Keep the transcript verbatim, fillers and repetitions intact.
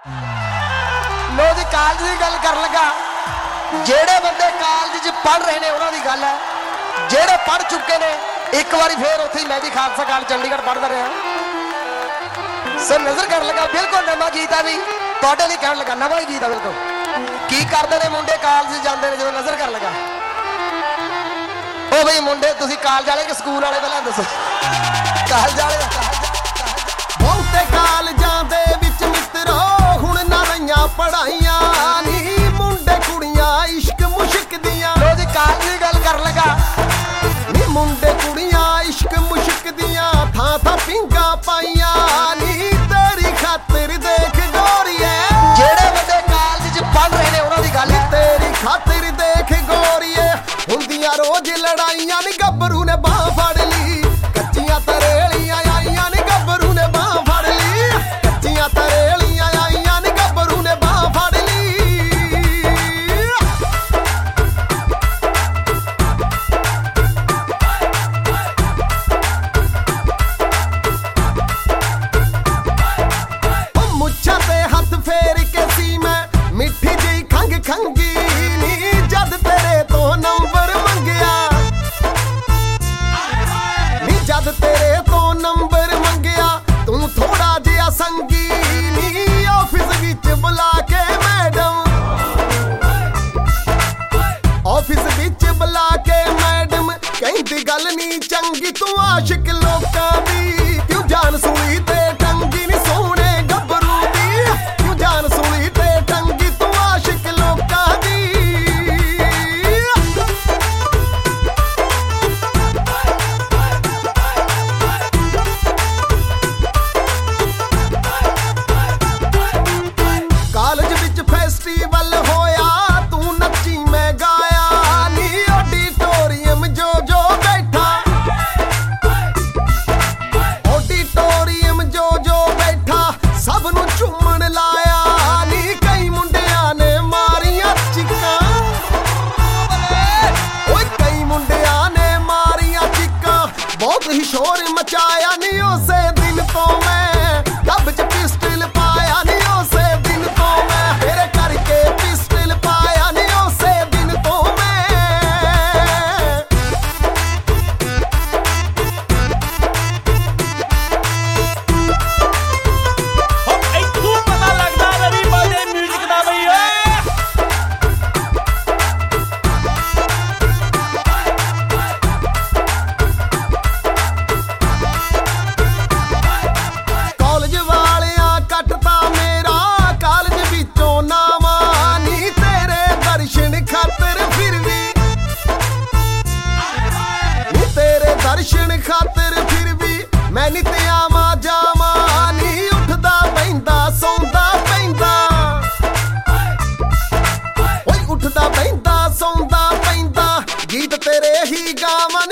लो जी कालज की गल कर लगा, जेड़े बंदे कालज च पढ़ रहे ने उन्हां दी गल है, जेड़े पढ़ चुके ने एक बारी फिर उत्थे मैं भी खालसा कालज चंडीगढ़ पढ़दा रहा। सर नजर कर लगा बिल्कुल नवा गीत है भी तुहाडे लई कहण लगा, नवा ही गीत है बिल्कुल। की करदे ने मुंडे कालज जांदे ने, जो नजर कर लगा ओ बई मुंडे तुसीं कालज वाले कि स्कूल वाले पहलां दसो। कालज वाले बहुते कालजां दे विच मित्रो हुण ना रहियां पढ़ाइयां नी, मुंडे कुड़ियां इश्क मुश्क दियां। लो जी कालज दी गल कर लगा, नी मुंडे कुड़ियां इश्क मुश्क दियां, थां थां पिंगा पाइयां नी, तेरी खातिर देख गोरीए। जेड़े बंदे कालज च पढ़ रहे ने उन्हां दी गल है, तेरी खातिर देख गोरीए। हुंदियां रोज लड़ाइयां नी, गब्बरू ने बांह फड़ ली, कच्चियां तरेलियां आइयां नी, गब्बरू ने बांह फड़ ली, कच्चियां तरेलियां आइयां नी, गब्बरू ने बांह फड़ ली। मुच्छां ते हथ फेर के सी मैं मिठी जी खंग खंगी नी, जद तेरे तो नंबर मंगया नी, जद तेरे तो नंबर मंगया तू थोड़ा जिहा संगी नी, ऑफिस विच बुला के मैडम, ऑफिस विच बुला के मैडम कहंदी गल नी चंगी, तू आशिक लोकां दी क्यों जान सुनी ते टंगी नी, सोहणे गब्बरू दी क्यों जान सुनी ते टंगी, तू आशिक लोकां दी। कालज विच फेस्टिवल होया तू नच्ची मैं गाया नी, ऑडिटोरियम जो जो बैठा, ऑडिटोरियम जो जो बैठा सब नू चूमण लाया नी, कई मुंडियां ने मारियां चिक्कां, ओए कई मुंडियां ने मारियां चिक्कां, बहुत ही शोर मचाया नी, उसे दिन तो मैं गब च पिस्टल पाया नी, उसे दिन तो मैं तेरे करके पिस्टल पाया नी, उसे दिन तो मैं। ਇੱਥੋਂ ਪਤਾ ਲੱਗਦਾ ਰਵੀ ਬਾਜੇ ਮਿਊਜ਼ਿਕ ਦਾ ਬਈ ਓਏ। ਕਾਲਜ ਵਾਲਿਆਂ ਕੱਟਤਾ ਮੇਰਾ ਕਾਲਜ ਵਿੱਚੋਂ ਨਾਵਾਂ ਨੀ, ਤੇਰੇ ਦਰਸ਼ਨ ਖਾਤਰ ਫਿਰ ਵੀ ਨੀ, ਤੇਰੇ ਦਰਸ਼ਨ ਖਾਤਰ ਫਿਰ ਵੀ ਮੈਂ ਨਿਤ ਆਵਾਂ ਜਾਵਾਂ ਨੀ, ਉੱਠਦਾ ਬਹਿੰਦਾ ਸੌਂਦਾ ਪੈਂਦਾ, ਓਏ ਉੱਠਦਾ ਬਹਿੰਦਾ ਸੌਂਦਾ ਪੈਂਦਾ, ਗੀਤ ਤੇਰੇ ਹੀ ਗਾਵਾਂ